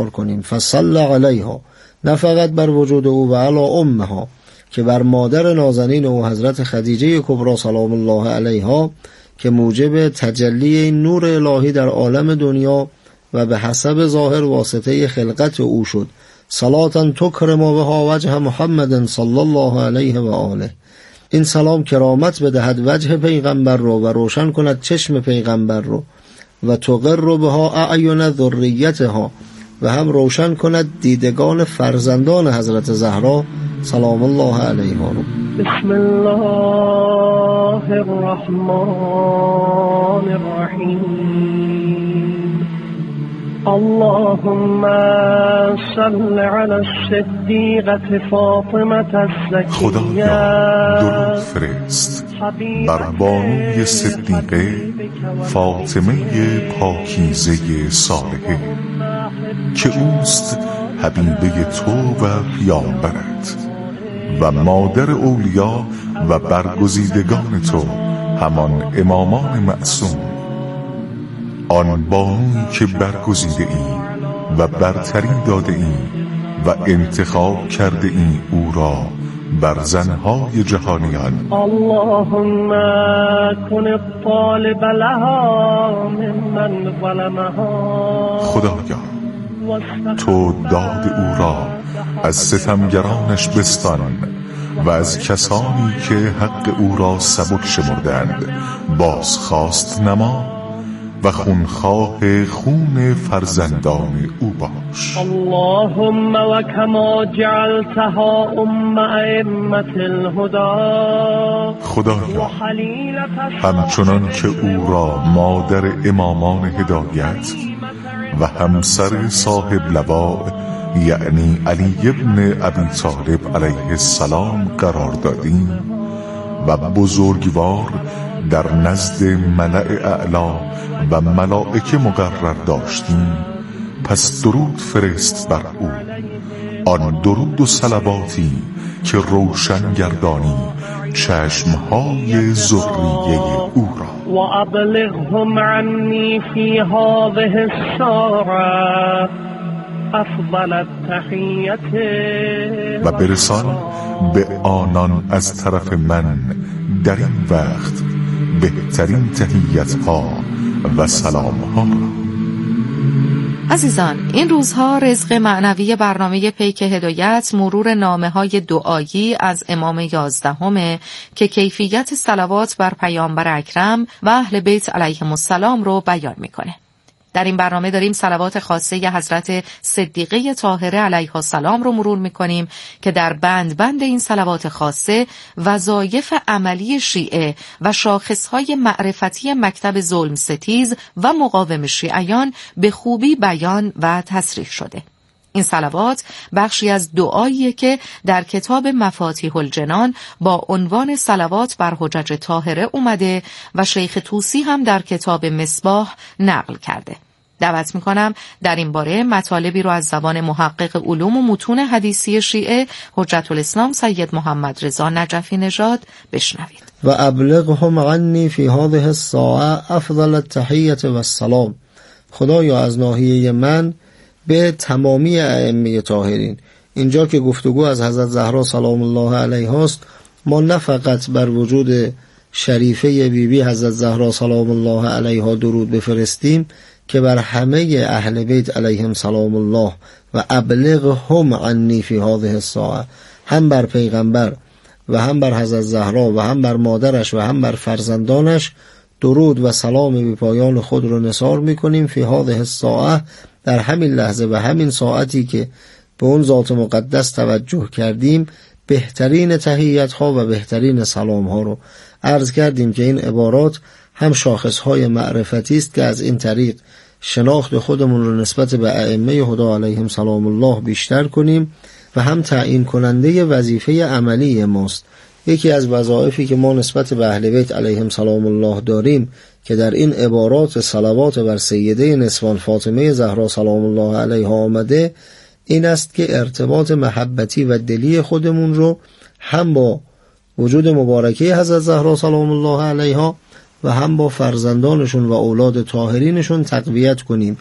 نثار کنیم. فصل علیها، نه فقط بر وجود او و علی امها، که بر مادر نازنین او حضرت خدیجه کبری سلام الله علیها که موجب تجلی این نور الهی در عالم دنیا و به حسب ظاهر واسطه خلقت او شد. صلاة تکرم بها وجه محمد صلی الله علیه و آله. این سلام کرامت بدهد وجه پیغمبر رو و روشن کند چشم پیغمبر رو و تقر بها اعین ذریتها، و هم روشن کند دیدگان فرزندان حضرت زهرا سلام الله علیها رو. بسم الله الرحمن الرحیم. اللهم صل علی الصدیقة فاطمة الزکیه. خدایا درود فرست بر بانوی صدیقه فاطمه پاکیزه صالحه که اوست حبیبه تو و پیامبرت و مادر اولیا و برگزیدگان تو همان امامان معصوم. آن بانویی که برگزیده ای و برتری داده ای و انتخاب کرده ای او را بر زنهای جهانیان. اللهم کن الطالب لها ممن ظلمها. خدایا تو داد او را از ستمگرانش بستان و از کسانی که حق او را سبک شمردند بازخواست نما و خونخواه خون فرزندان او باش. اللهم و کما جعلتها ام ائمة الهدى. خدایا همچنان که او را مادر امامان هدایت و همسر صاحب لواء یعنی علی ابن ابی طالب علیه السلام قرار دادیم و بزرگوار در نزد ملأ اعلا و ملائکه مقرر داشتیم، پس درود فرست بر او، آن درود و صلواتی که روشن گردانی چشمهای ذریه او را. و ابلغهم عنی فی هذه الساعة افضل التحیة. و برسان به آنان از طرف من در این وقت بهترین تحیت‌ها و سلام‌ها را. عزیزان، این روزها رزق معنوی برنامه پیک هدایت مرور نامه‌های دعایی از امام 11 که کیفیت صلوات بر پیامبر اکرم و اهل بیت علیهم السلام رو بیان می‌کنه. در این برنامه داریم صلوات خاصه حضرت صدیقه طاهره علیها السلام رو مرور می‌کنیم که در بند این صلوات خاصه وظایف عملی شیعه و شاخصهای معرفتی مکتب ظلم ستیز و مقاوم شیعیان به خوبی بیان و تصریح شده. این صلوات بخشی از دعاییه که در کتاب مفاتیح الجنان با عنوان صلوات بر حجج طاهره اومده و شیخ طوسی هم در کتاب مصباح نقل کرده. دعوت میکنم در این باره مطالبی رو از زبان محقق علوم و متون حدیثی شیعه حجت الاسلام سید محمد رضا نجفی نژاد بشنوید. و ابلغهم عنی فی هذه الساعة افضل التحیة و السلام. خدایا از ناحیه من به تمامی ائمه طاهرین، اینجا که گفتگو از حضرت زهرا سلام الله علیها است، ما نه فقط بر وجود شریفه بیبی حضرت زهرا سلام الله علیها درود بفرستیم که بر همه اهل بیت علیهم سلام الله و ابلغهم عنی فی هذه الساعة، هم بر پیغمبر و هم بر حضرت زهرا و هم بر مادرش و هم بر فرزندانش درود و سلام بی پایان خود رو نثار میکنیم. فی هذه الساعة، در همین لحظه و همین ساعتی که به اون ذات مقدس توجه کردیم، بهترین تحیت ها و بهترین سلام ها رو عرض کردیم که این عبارات هم شاخص های معرفتی است که از این طریق شناخت خودمون رو نسبت به ائمه هدا علیهم سلام الله بیشتر کنیم و هم تعیین کننده وظیفه عملی ماست. یکی از وظایفی که ما نسبت به اهل بیت علیهم سلام الله داریم که در این عبارات صلوات بر سیده نسوان فاطمه زهرا سلام الله علیها آمده، این است که ارتباط محبتی و دلی خودمون رو هم با وجود مبارکه حضرت زهرا سلام الله علیها و هم با فرزندانشون و اولاد طاهرینشون تقویت کنیم.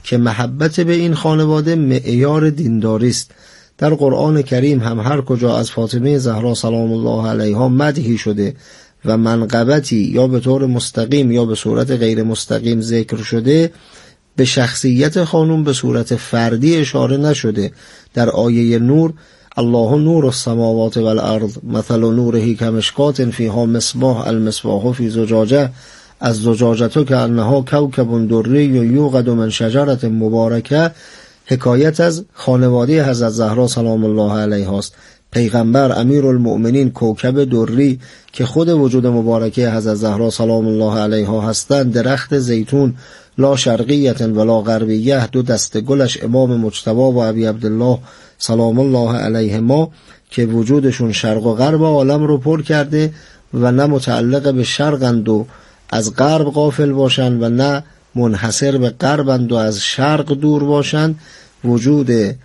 که محبت به این خانواده معیار دینداری است. در قرآن کریم هم هر کجا از فاطمه زهرا سلام الله علیها مدحی شده و منقبتی یا به طور مستقیم یا به صورت غیر مستقیم ذکر شده، به شخصیت خانم به صورت فردی اشاره نشده. در آیه نور الله نور السماوات والارض مثل نوره کمشکات فیها مصباح المصباح فی زجاجه از زجاجه کانها کوکب دری یوقد من شجرة مبارکه، حکایت از خانواده حضرت زهرا سلام الله علیها است. پیغمبر امیرالمؤمنین کوکب دری که خود وجود مبارکه حضرت زهرا سلام الله علیها هستند، درخت زیتون لا شرقیت ولا غربیه، دو دست گلش امام مجتبی و ابی عبدالله سلام الله علیهما که وجودشون شرق و غرب عالم رو پر کرده و نه متعلق به شرقند و از غرب غافل باشند و نه منحصر به غربند و از شرق دور باشند. وجود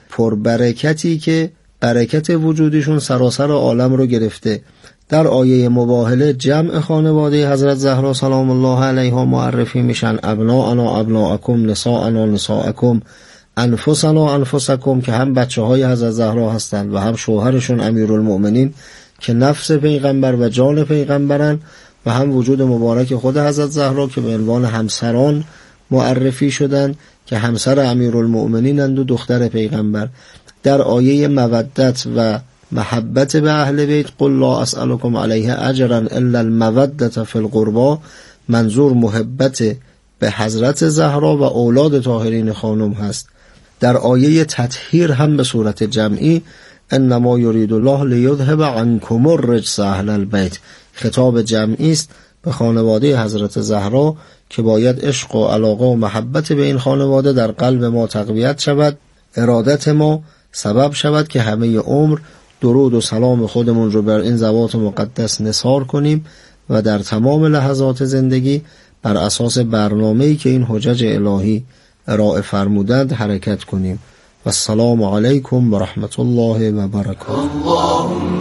پربرکتی که برکت وجودشون سراسر عالم رو گرفته. در آیه مباهله جمع خانواده حضرت زهرا سلام الله علیها معرفی میشن: ابناءنا ابناءکم، نساءنا نساءکم، انفسنا انفسکم، که هم بچه های حضرت زهرا هستند و هم شوهرشون امیرالمؤمنین که نفس پیغمبر و جان پیغمبرن، و هم وجود مبارک خود حضرت زهرا که به عنوان همسران معرفی شدن که همسر امیرالمؤمنینند و دختر پیغمبر. در آیه مودت و محبت به اهل بیت قل لا اسألكم علیه اجرا الا المودة فی القربى، منظور محبت به حضرت زهرا و اولاد طاهرین خانم هست. در آیه تطهیر هم به صورت جمعی انما یرید الله لیذهب عنکم الرجس اهل البیت، خطاب جمعی است به خانواده حضرت زهرا که باید عشق و علاقه و محبت به این خانواده در قلب ما تقویت شود. ارادت ما سبب شود که همه عمر درود و سلام خودمون رو بر این ذوات مقدس نثار کنیم و در تمام لحظات زندگی بر اساس برنامه‌ای که این حجج الهی ارائه فرمودند حرکت کنیم. و السلام علیکم و رحمت الله و برکاته. اللهم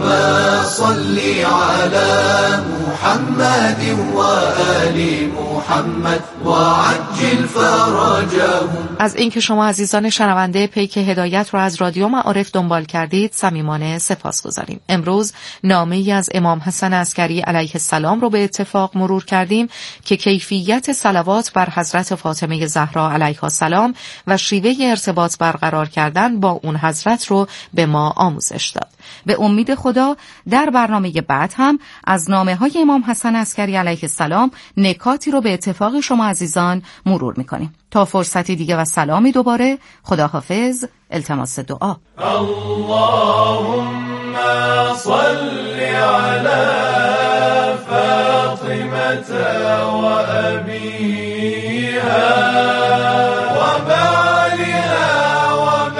صل علی محمد و آل محمد و عجل فرجهم. از اینکه شما عزیزان شنونده پیک هدایت رو از رادیو معارف دنبال کردید صمیمانه سپاسگزاریم. امروز نامه‌ای از امام حسن عسکری علیه السلام رو به اتفاق مرور کردیم که کیفیت صلوات بر حضرت فاطمه زهرا علیها السلام و شیوه ارتباط برقرار کردن با اون حضرت رو به ما آموزش داد. به امید خدا در برنامه بعد هم از نامه‌های امام حسن عسکری علیه السلام نکاتی رو به اتفاق شما عزیزان مرور می‌کنیم. تا فرصتی دیگه و سلامی دوباره، خداحافظ، التماس دعا. اللهم صل علی فاطمه و ابیها و بعلها و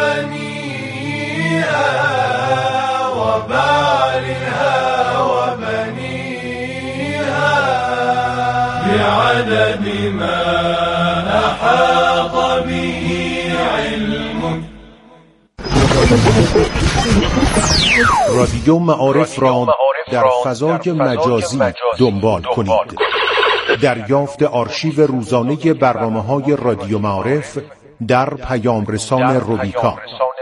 بنیها و بعلها و بنیها بعدد ما احاط به علمك. رادیو معارف را در فضای مجازی دنبال کنید. دریافت آرشیو روزانه برنامه‌های رادیو معارف در پیام رسان روبیکا.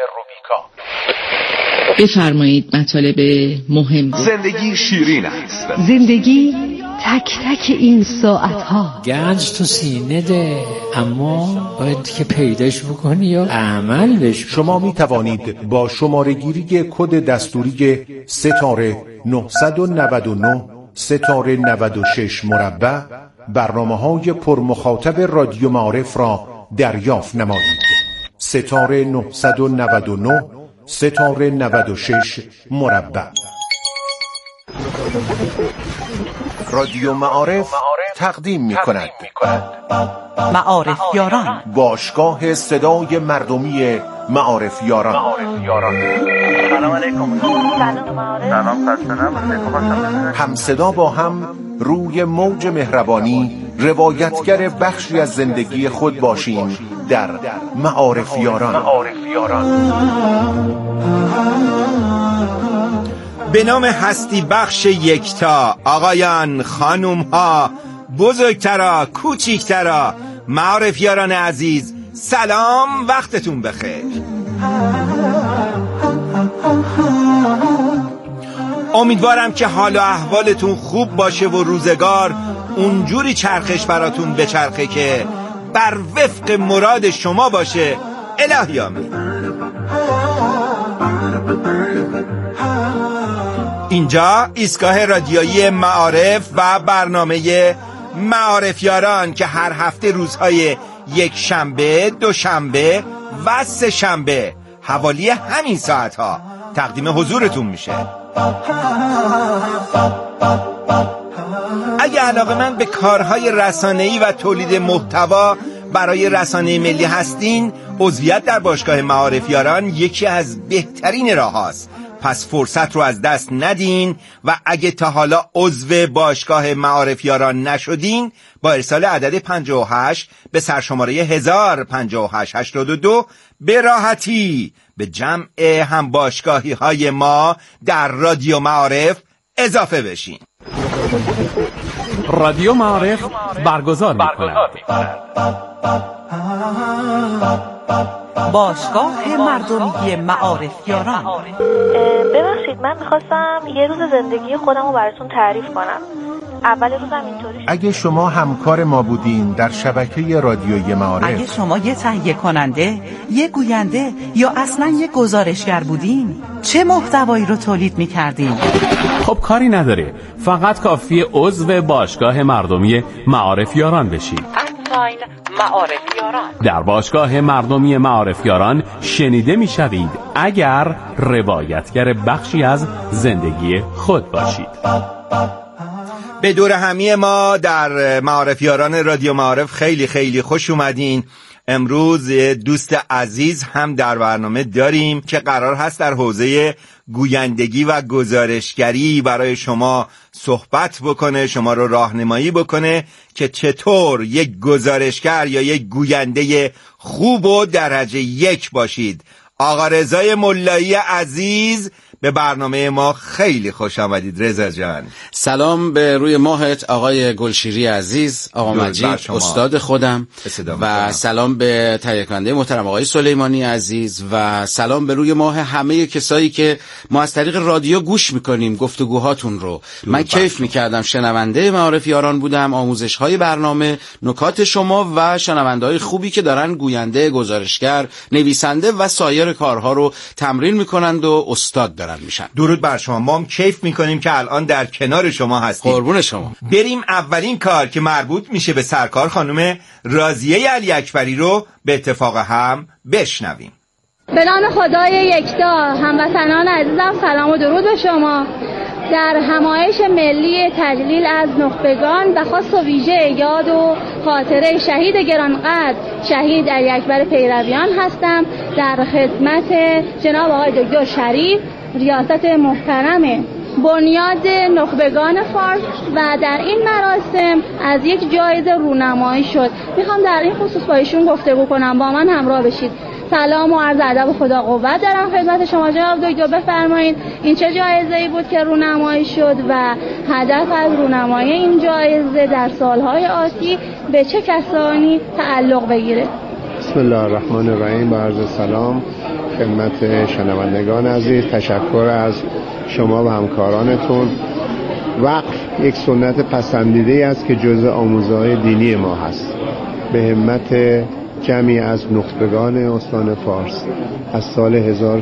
بفرمایید مطالب مهم. زندگی شیرین است. زندگی تک تک این ساعتها گنج تو سینه ده، اما باید که پیداش بکنی و عمل بش. شما می توانید با شماره گیری کد دستوری ستاره 999 ستاره 96 مربع برنامه‌های پرمخاطب رادیو معارف را دریافت نمایید. ستاره 999 ستاره 96 مربع. رادیو معارف تقدیم می کند معارف یاران، باشگاه صدای مردمی معارف یاران. سلام علیکم. هم صدا با هم روی موج مهربانی روایتگر بخشی از زندگی خود باشیم در معارف یاران. به نام هستی بخش یکتا، آقایان، خانوم ها، بزرگترا، کوچیکترا، معارف یاران عزیز، سلام، وقتتون بخیر. امیدوارم که حال و احوالتون خوب باشه و روزگار اونجوری چرخش براتون بچرخه که بر وفق مراد شما باشه. الهی آمین. اینجا ایستگاه رادیویی معارف و برنامه معارفیاران که هر هفته روزهای یک شنبه، دوشنبه و سه شنبه حوالی همین ساعتها تقدیم حضورتون میشه. اگه علاقه‌مند به کارهای رسانه‌ای و تولید محتوا برای رسانه ملی هستین، عضویت در باشگاه معارفیاران یکی از بهترین راه‌هاست. پس فرصت رو از دست ندین و اگه تا حالا عضو باشگاه معارفیاران نشدین، با ارسال عدد 58 به سرشماره 105882 به راحتی به جمع هم باشگاهی های ما در رادیو معارف اضافه بشین. رادیو معارف برگزار می‌کند. باشگاه مردمی معارفیاران. ببخشید، من میخواستم یه روز زندگی خودم رو براتون تعریف کنم. اول روزم اینطوری شد. اگه شما همکار ما بودین در شبکه رادیویی معارف، اگه شما یه تهیه کننده، یه گوینده یا اصلا یه گزارشگر بودین، چه محتوایی رو تولید میکردین؟ خب کاری نداره، فقط کافیه عضو باشگاه مردمی معارفیاران بشید. معارفیاران. در باشگاه مردمی معارفیاران شنیده میشوید اگر روایتگر بخشی از زندگی خود باشید. به دور همی ما در معارفیاران رادیو معارف خیلی خیلی خوش اومدین. امروز دوست عزیز هم در برنامه داریم که قرار هست در حوزه گویندگی و گزارشگری برای شما صحبت بکنه، شما رو راهنمایی بکنه که چطور یک گزارشگر یا یک گوینده خوب و درجه یک باشید. آقا رضای ملایی عزیز، به برنامه ما خیلی خوش آمدید. رضا جان، سلام به روی ماهت آقای گلشیری عزیز، آقا مجید استاد خودم، و سلام به تهیه کننده محترم آقای سلیمانی عزیز، و سلام به روی ماه همه کسایی که ما از طریق رادیو گوش میکنیم گفتگوهاتون رو. من کیف میکردم، شنونده معارفیاران بودم، آموزش های برنامه، نکات شما و شنونده های خوبی که دارن گوینده، گزارشگر، نویسنده و سایر کارها رو تمرین میکنند و استاد دارن میشن. درود بر شما. ما هم کیف میکنیم که الان در کنار شما هستیم. قربون شما. بریم اولین کار که مربوط میشه به سرکار خانم راضیه علی اکبری رو به اتفاق هم بشنویم. به نام خدای یکتا، هموطنان عزیزم، سلام و درود به شما. در همایش ملی تجلیل از نخبگان و خاص و ویژه یاد و خاطره شهید گرانقدر شهید علی اکبر پیرویان هستم، در خدمت جناب آقای دکتر شریف، ریاست محترم بنیاد نخبگان فارس، و در این مراسم از یک جایزه رونمایی شد. میخوام در این خصوص با ایشون گفتگو کنم، با من همراه بشید. سلام و عرض ادب و خدا قوت دارم خدمت شما جناب دکتر. بفرمایید این چه جایزه‌ای بود که رونمایی شد و هدف از رونمایی این جایزه در سالهای آتی به چه کسانی تعلق بگیره؟ بسم الله الرحمن الرحیم. با عرض سلام خدمت شنوندگان عزیز، تشکر از شما و همکارانتون. وقف یک سنت پسندیده است که جزء آموزه‌های دینی ما هست. به همت جمعی از نخبگان استان فارس از سال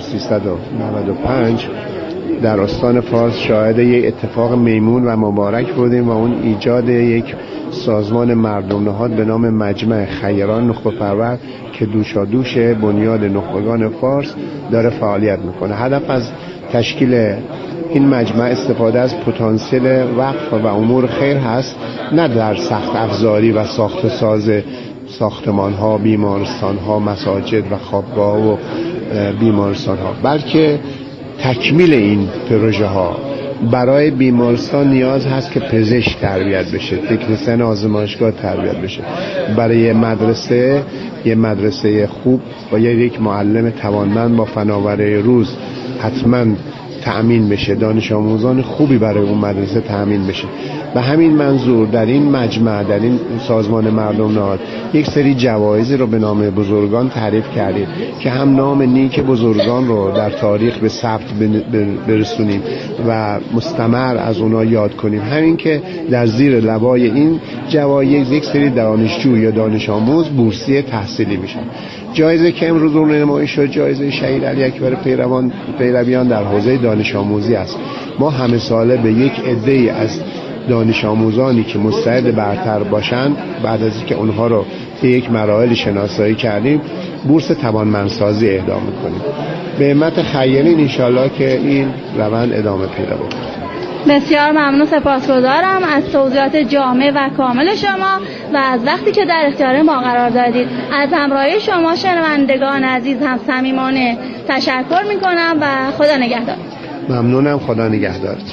1395 در استان فارس شاهد یک اتفاق میمون و مبارک بودیم و اون ایجاد یک سازمان مردم نهاد به نام مجمع خیران نخبه پرور که دوشادوش بنیاد نخبگان فارس داره فعالیت میکنه. هدف از تشکیل این مجمع استفاده از پتانسیل وقف و امور خیر هست، نه در سخت افزاری و ساخت ساز ساختمان ها، بیمارستان ها، مساجد و خوابگاه و بیمارستان ها، بلکه تکمیل این پروژه ها. برای بیمارستان نیاز هست که پزشک تربیت بشه، تکنسین آزمایشگاه تربیت بشه. برای یه مدرسه خوب باید یک معلم توانمند با فناوری روز حتما تأمین بشه، دانش آموزان خوبی برای اون مدرسه تأمین بشه. به همین منظور در این مجمع، در این سازمان مردم نهاد، یک سری جوایزی رو به نام بزرگان تعریف کردیم که هم نام نیک بزرگان رو در تاریخ به ثبت برسونیم و مستمر از اونا یاد کنیم. همین که در زیر لوای این جوایز یک سری دانشجو یا دانش آموز بورسیه تحصیلی میشن. جایزه که امروز رونمایی شد جایزه شهید علی اکبر پیرویان در حوزه دانش آموزی است. ما همه ساله به یک عده‌ای از دانش آموزانی که مستعد برتر باشند بعد از اینکه اونها رو به یک مراحل شناسایی کردیم بورس توانمندسازی اهدا می‌کنیم. به همت خیرین انشالله که این روند ادامه پیدا بکنه. بسیار ممنون، سپاسگزارم از توضیحات جامع و کامل شما و از وقتی که در اختیار ما قرار دادید. از همراهی شما شنوندگان عزیز هم صمیمانه تشکر میکنم و خدا نگهدار. ممنونم، خدا نگهدارت.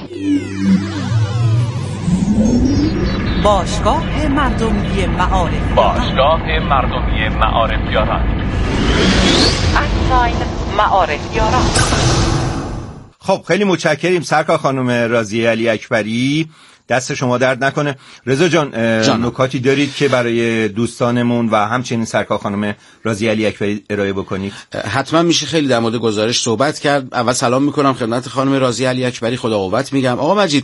باشگاه مردمی معارف، باشگاه مردمی معارفیاران، معارفیاران. خب خیلی متشکریم سرکار خانم راضیه علی اکبری، دست شما درد نکنه. رضا جان نکاتی دارید که برای دوستانمون و همچنین سرکار خانم راضیه علی اکبری ارائه بکنید؟ حتما میشه خیلی در مورد گزارش صحبت کرد. اول سلام میکنم خدمت خانم راضیه علی اکبری، خدا قوت میگم. آقا مجید،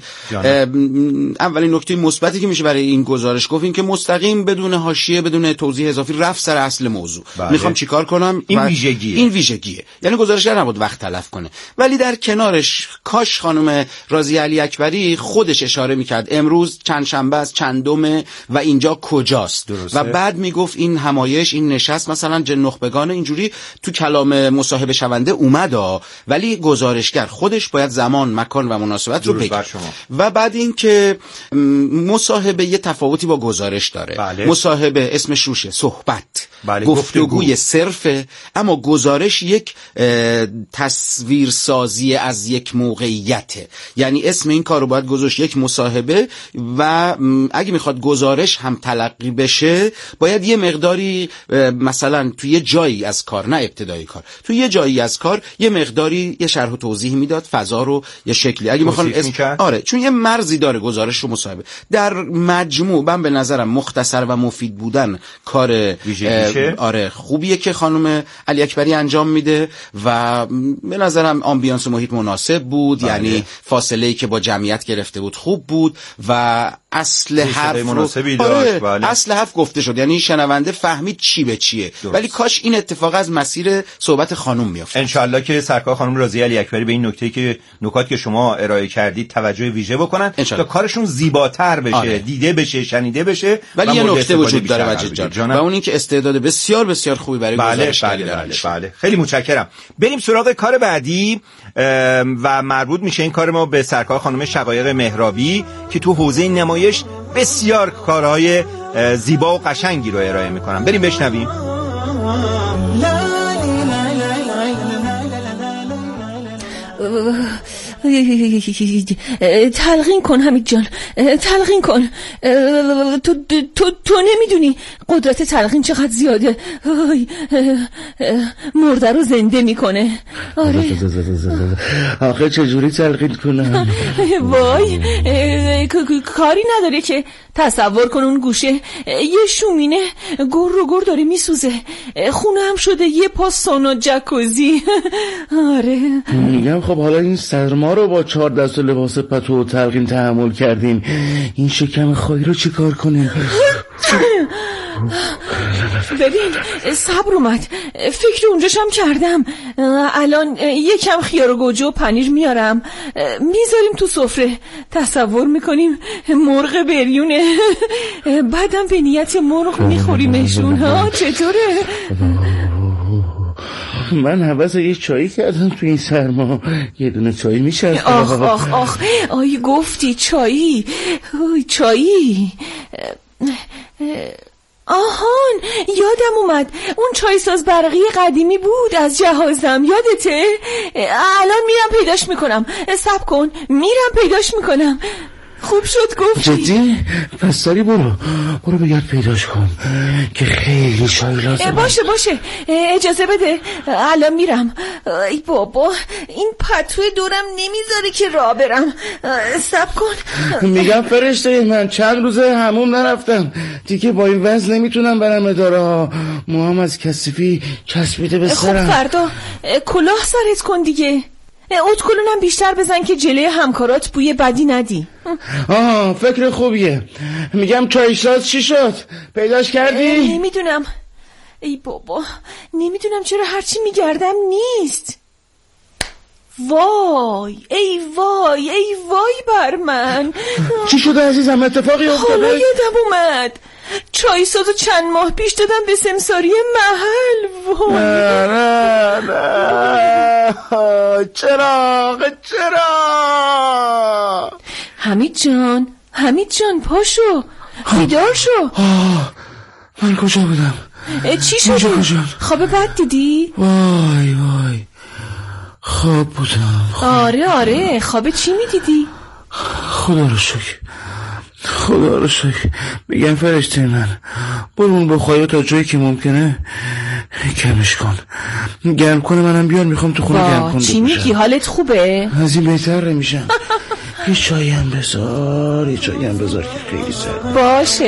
اولین نکته مثبتی که میشه برای این گزارش گفت این که مستقیم بدون حاشیه بدون توضیح اضافی رفت سر اصل موضوع. میخوام چیکار کنم؟ این ویژگیه. یعنی گزارشگر نبود وقت تلف کنه، ولی در کنارش کاش خانم راضیه علی اکبری خودش اشاره میکرد امروز چند شنبه است، چندمه و اینجا کجاست. درسته. و بعد میگفت این همایش، این نشست مثلا نخبگان اینجوری تو کلام مصاحبه شونده اومد ولی گزارشگر خودش باید زمان، مکان و مناسبت رو بگه. و بعد این که مصاحبه یه تفاوتی با گزارش داره. بله. مصاحبه اسمش روشه، صحبت، بله، گفتگوی صرفه، اما گزارش یک تصویرسازی از یک موقعیته. یعنی اسم این کارو باید گذاشت یک مصاحبه و اگه میخواد گزارش هم تلقی بشه باید یه مقداری مثلا توی یه جایی از کار، نه ابتدای کار، توی یه جایی از کار یه مقداری یه شرح و توضیح میداد، فضا رو یه شکلی اگه میخوان آره، چون یه مرزی داره گزارش و مصاحبه. در مجموع من به نظرم مختصر و مفید بودن کار آره خوبیه که خانم علی اکبری انجام میده و به نظرم آمبیانس محیط مناسب بود. بله. یعنی فاصله‌ای که با جمعیت گرفته بود خوب بود و اصل حرف مناسبی داشت. بله. اصل حرف گفته شد، یعنی شنونده فهمید چی به چیه. درست. ولی کاش این اتفاق از مسیر صحبت خانم میافتاد. ان شاءالله که سرکار خانم راضیه علی اکبری به این نکاتی که شما ارائه کردید توجه ویژه بکنن تا کارشون زیباتر بشه. آره. دیده بشه، شنیده بشه. ولی یه نکته وجود داره مجید جان و اون این که استعداد بسیار بسیار خوبی برای گزارشگری داره. بله. خیلی متشکرم. بریم سراغ کار بعدی و مربوط میشه این کار ما به سرکار خانم شقایق مهرابی که تو حوزه نمایش بسیار کارهای زیبا و قشنگی رو ارائه میکنن. بریم بشنویم. تلقین کن حمید جان، تلقین کن. تو نمیدونی قدرت تلقین چقدر زیاده. مرده رو زنده میکنه. آره. آخه چجوری تلقین کنم؟ وای، کاری نداره که. تصور کن اون گوشه یه شومینه گر داره میسوزه، خونه هم شده یه پا سونا جکوزی. آره میگم خب حالا این سرما رو با 4 دست لباس پتو و تلقین تحمل کردیم، این شکم خواهی رو چی کار کنیم؟ ببین صبر اومد، فکر اونجاشم کردم. الان یکم خیار و گوجه و پنیر میارم میذاریم تو سفره، تصور میکنیم مرغ بریونه، بعدم به نیت مرغ میخوریمشون. ها چطوره؟ من حوض یه چایی کردم تو این سرما، یه دونه چایی میشه؟ آخ آی گفتی چایی. آهان یادم اومد، اون چای ساز برقی قدیمی بود از جهازم، یادته؟ الان میرم پیداش میکنم. صبر کن، میرم پیداش میکنم. خوب شد گفتی. جدی؟ پس سری برو بگرد پیداش کن که خیلی چای لازمه. باشه اجازه بده الان میرم. ای بابا این پتوی دورم نمیذاره که راه برم. صبر کن. میگم فرشته من چند روزه حموم نرفتم دیگه، با این وزن نمیتونم برم اداره. موام از کثیفی چسبیده به سرم. خب فردا کلاه سرت کن دیگه. اتکلونم بیشتر بزن که جلوی همکارات بوی بدی ندی. فکر خوبیه. میگم چایساز چی شد؟ پیداش کردی؟ نمیدونم. ای بابا نمیدونم چرا هرچی میگردم نیست. وای ای وای بر من. چی شده عزیزم؟ اتفاقی افتاده؟ حالا یادم اومد چایسازو چند ماه پیش دادم به سمساری محل. نه چرا حمید جان پاشو بیدار شو. من کجا بودم؟ چی شد؟ خواب بد دیدی؟ وای خواب بودم. آره خواب چی میدیدی؟ خدا رو شکر. میگم فرشته من برون بخواه تا جایی که ممکنه کمش کن، گرم کنه منم بیار. میخوام تو خونه گرم کن. چی میگی؟ حالت خوبه؟ از این بهتر نمیشم. یه چایی هم بذار که خیلی سرد باشه.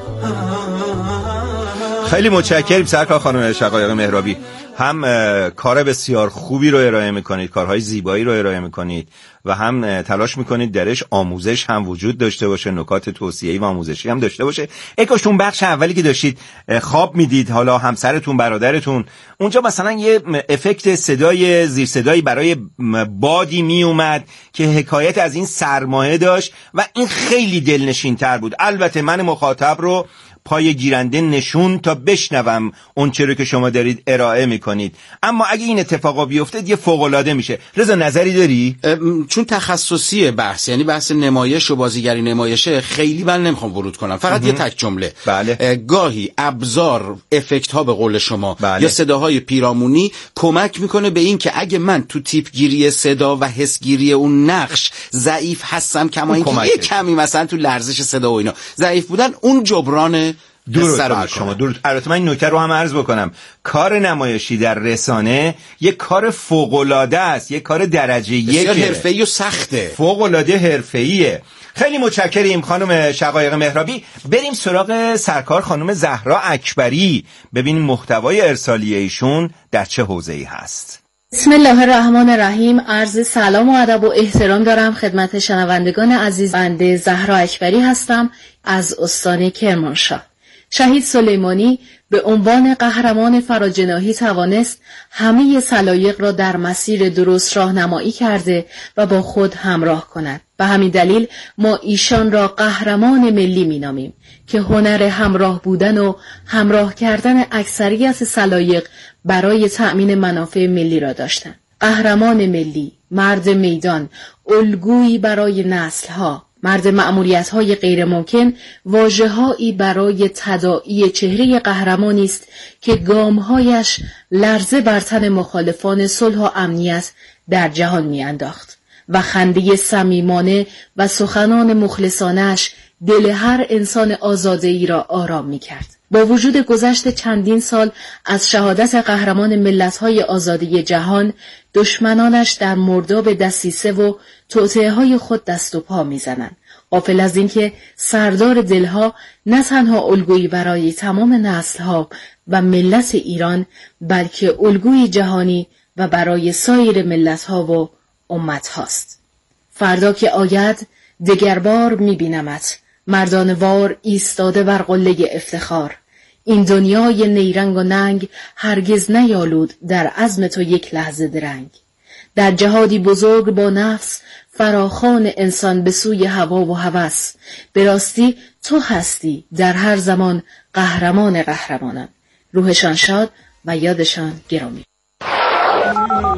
خیلی متشکرم سرکار خانم شقایق مهرابی. هم کار بسیار خوبی رو ارائه میکنید، کارهای زیبایی رو ارائه میکنید و هم تلاش میکنید درش آموزش هم وجود داشته باشه، نکات توصیه‌ای و آموزشی هم داشته باشه. کاش اون بخش اولی که داشتید خواب میدید، حالا همسرتون برادرتون اونجا مثلا یه افکت صدای زیر صدایی برای بادی میومد که حکایت از این سرمایه داشت و این خیلی دلنشین تر بود. البته من مخاطب رو پای گیرنده نشون تا بشنوم اون چیزی که شما دارید ارائه میکنید، اما اگه این اتفاقا بیفته دیگه فوق‌العاده میشه. رضا نظری داری؟ چون تخصصی بحث، یعنی بحث نمایش و بازیگری نمایشه، خیلی من نمیخوام ورود کنم. فقط یه تک جمله. بله. گاهی ابزار، افکت ها به قول شما، بله. یا صداهای پیرامونی کمک میکنه به این که اگه من تو تیپ گیری صدا و حس گیری اون نقش ضعیف هستم، کما اینکه یه کمی مثلا تو لرزش صدا و اینا ضعیف بودن، اون جبران درود شما. درود. البته من این نکته رو هم عرض بکنم، کار نمایشی در رسانه یک کار فوق‌العاده است، یک کار درجه یک، بسیار حرفه‌ای و سخته، فوق‌العاده حرفه‌ایه. خیلی متشکریم خانم شقایق مهرابی. بریم سراغ سرکار خانم زهرا اکبری، ببینیم محتوای ارسالی ایشون در چه حوزه‌ای هست. بسم الله الرحمن الرحیم. عرض سلام و ادب و احترام دارم خدمت شنوندگان عزیز. بنده زهرا اکبری هستم از استان کرمانشاه. شهید سلیمانی به عنوان قهرمان فراجناحی توانست همه سلایق را در مسیر درست راهنمایی کرده و با خود همراه کند. به همین دلیل ما ایشان را قهرمان ملی مینامیم که هنر همراه بودن و همراه کردن اکثریت سلایق برای تأمین منافع ملی را داشتند. قهرمان ملی، مرد میدان، الگویی برای نسل‌ها، مرد مأموریت‌های غیر ممکن، واژه‌هایی برای تداعی چهره قهرمانی است که گام‌هایش لرزه بر تن مخالفان صلح و امنیت در جهان می‌انداخت و خنده صمیمانه و سخنان مخلصانه‌اش دل هر انسان آزاده‌ای را آرام می‌کرد. با وجود گذشت چندین سال از شهادت قهرمان ملت‌های آزادی جهان، دشمنانش در مرداب دسیسه و توطئه‌های خود دست و پا می‌زنند. غافل از اینکه سردار دلها نه تنها الگویی برای تمام نسل‌ها و ملت ایران، بلکه الگویی جهانی و برای سایر ملت‌ها و امت‌هاست. فردا که آید دگربار می‌بینمت، مردانوار ایستاده بر قله افتخار. این دنیای نیرنگ و ننگ هرگز نیالود در عزم تو یک لحظه درنگ. در جهادی بزرگ با نفس فراخوان انسان به سوی هوا و هوس، به راستی تو هستی در هر زمان قهرمان قهرمانان. روحشان شاد و یادشان گرامی.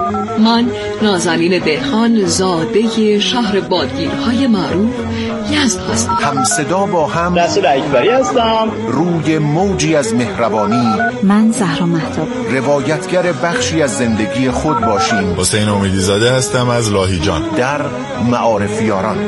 من نازنین دهخان زاده شهر بادگیرهای معروف یزد هستم. هم صدا با هم رسول اکبری هستم. روی موجی از مهربانی من زهرا مهتاب روایتگر بخشی از زندگی خود باشیم. حسین امیدی زاده هستم از لاهیجان در معارفیاران.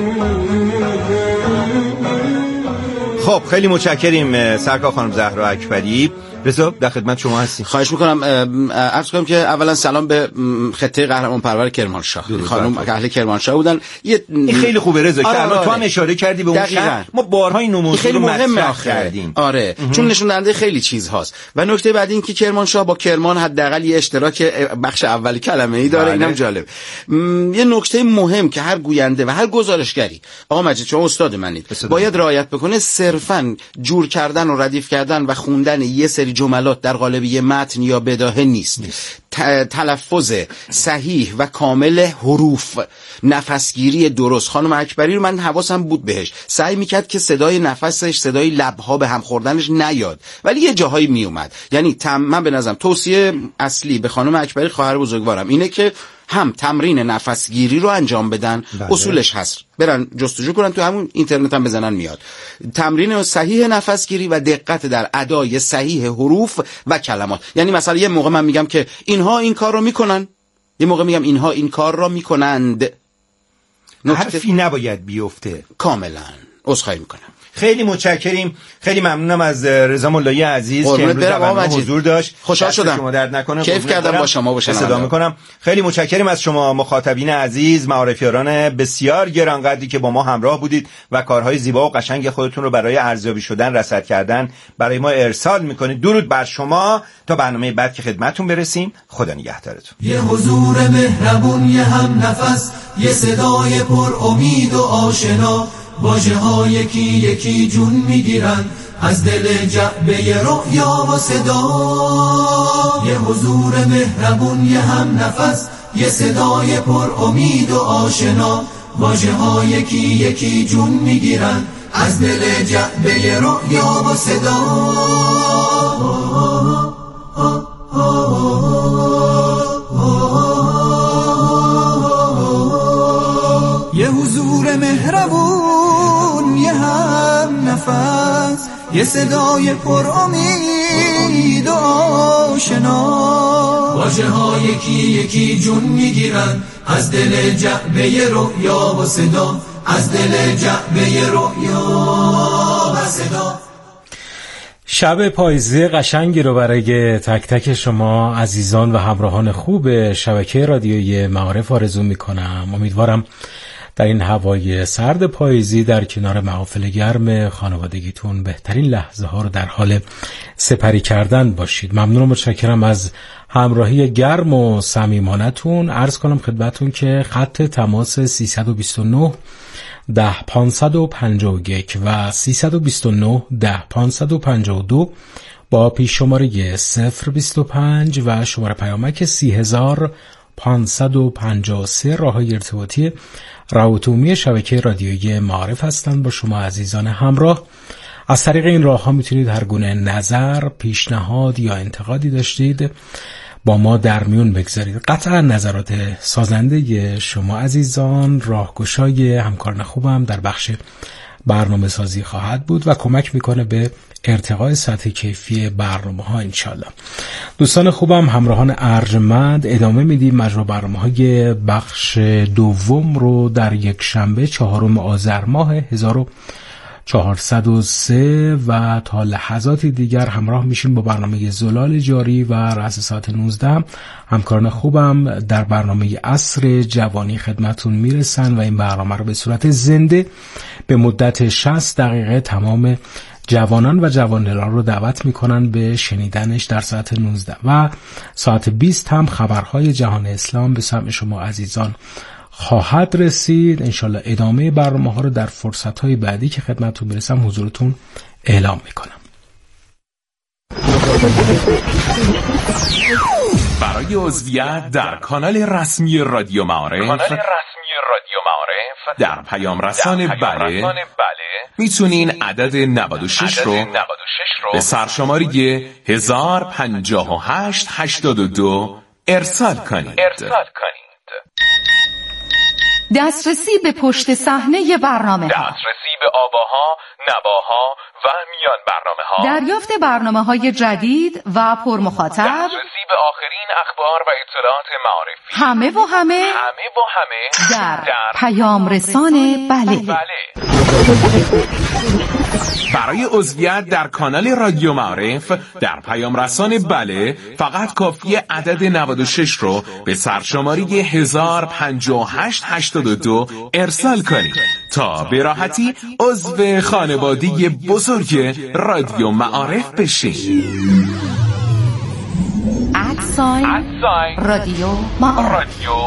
خب خیلی متشکریم سرکار خانم زهرا اکبری. رضا در خدمت شما هستیم. خواهش میکنم عرض کنم که اولا سلام به خطه قهرمان پرور کرمانشاه. خانم اهل کرمانشاه بودن. این خیلی خوبه رضا که الان تو هم اشاره کردی به اون شهر. ما بارها این موضوع رو مطرح کردیم. آره چون نشون دهنده خیلی چیزهاست. و نکته بعدی این که کرمانشاه با کرمان حداقل یه اشتراک بخش اولی کلمه‌ای داره. اینم جالب. یه نکته مهم که هر گوینده و هر گزارشگری آقا مجید شما استاد منید باید رعایت بکنه، صرفاً جور کردن و ردیف کردن و خوندن یه سری جملات در قالب یه متن یا بداهه نیست. تلفظ صحیح و کامل حروف، نفسگیری درست. خانم اکبری رو من حواسم بود بهش، سعی میکرد که صدای نفسش، صدای لبها به هم خوردنش نیاد، ولی یه جاهایی میومد. یعنی من به نظرم توصیه اصلی به خانم اکبری خواهر بزرگوارم اینه که هم تمرین نفسگیری رو انجام بدن. اصولش هست، برن جستجو کنن، تو همون اینترنت هم بزنن میاد. تمرین صحیح نفسگیری و دقت در ادای صحیح حروف و کلمات. یعنی مثلا یه موقع من میگم که اینها این کار رو میکنن، یه موقع میگم اینها این کار رو میکنند. حرفی نباید بیفته. کاملا عذرخواهی میکنم. خیلی متشکریم. خیلی ممنونم از رضا ملایی عزیز که امروز در برنامه حضور داشت. خوشحال شدم. شما درد نکنه. کیف کردم با شما باشم. صدا میکنم. خیلی متشکریم از شما مخاطبین عزیز، معارفیاران بسیار گرانقدری که با ما همراه بودید و کارهای زیبا و قشنگ خودتون رو برای ارزیابی شدن، رصد کردن برای ما ارسال میکنید. درود بر شما. تا برنامه بعد که خدمتتون برسیم، خدا نگهدارتون. یه حضور مهربون، یه هم نفس، یه صدای پر امید و آشنا، واژه ها یکی یکی جون میگیرن از دل جعبه رؤیا و صدا. یه حضور مهربون، یه هم نفس، یه صدای پر امید و آشنا، واژه ها یکی یکی جون میگیرن از دل جعبه رؤیا و صدا. یه حضور مهربون، یه هم نفس، یه صدای پر امید و آشنا، واژه ها یکی یکی جون میگیرن از دل جعبه رؤیا و صدا، از دل جعبه رؤیا و صدا. شب پاییزی قشنگی رو برای تک تک شما عزیزان و همراهان خوب شبکه رادیویی معارف آرزو میکنم. امیدوارم در این هوای سرد پاییزی در کنار محافل گرم خانوادگیتون بهترین لحظه ها رو در حال سپری کردن باشید. ممنون و متشکرم از همراهی گرم و صمیمانتون. عرض کنم خدمتون که خط تماس 329 10 551 و 329 10 552 با پیش شماره 025 و شماره پیامک 30553 راههای ارتباطی روابط شبکه رادیویی معارف هستند. با شما عزیزان همراه از طریق این راه ها میتونید هر گونه نظر، پیشنهاد یا انتقادی داشتید با ما در میون بگذارید. قطعا نظرات سازنده شما عزیزان راهگشای همکاران خوبم در بخش برنامه سازی خواهد بود و کمک میکنه به ارتقای سطح کیفی برنامه ها انشالله. دوستان خوبم، همراهان ارجمند، ادامه میدیم مجموع برنامه های بخش دوم رو در یک شنبه 4 آذر ماه 1403 و تا لحظاتی دیگر همراه میشیم با برنامه زلال جاری و رأس ساعت 19 همکاران خوبم در برنامه عصر جوانی خدمتون میرسن و این برنامه رو به صورت زنده به مدت 60 دقیقه تمام جوانان و جوانان رو دعوت میکنن به شنیدنش در ساعت 19 و ساعت 20 هم خبرهای جهان اسلام به سمع شما عزیزان خواهد رسید. انشالله ادامه برنامه ها رو در فرصت های بعدی که خدمتتون برسم حضورتون اعلام میکنم. برای عضویت در کانال رسمی رادیو معارف در پیام رسان بله میتونین عدد 96 رو به سرشماری 1058 82 ارسال کنید. دسترسی به پشت صحنه برنامه ها، دسترسی به آواها، نواها و میان برنامه ها، دریافت برنامه های جدید و پرمخاطب، دسترسی به آخرین اخبار و اطلاعات معارفی، همه در پیام رسان بله. برای عضویت در کانال رادیو معارف در پیام رسان بله فقط کافی عدد 96 رو به سرشماری 105882 ارسال کنید تا به راحتی عضو خانواده بزرگ رادیو معارف بشید. @ رادیو معارف.